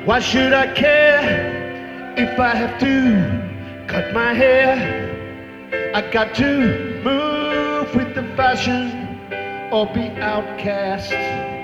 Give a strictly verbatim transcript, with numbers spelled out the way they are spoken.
Why should I care if I have to cut my hair? I got to move with the fashion or be outcast.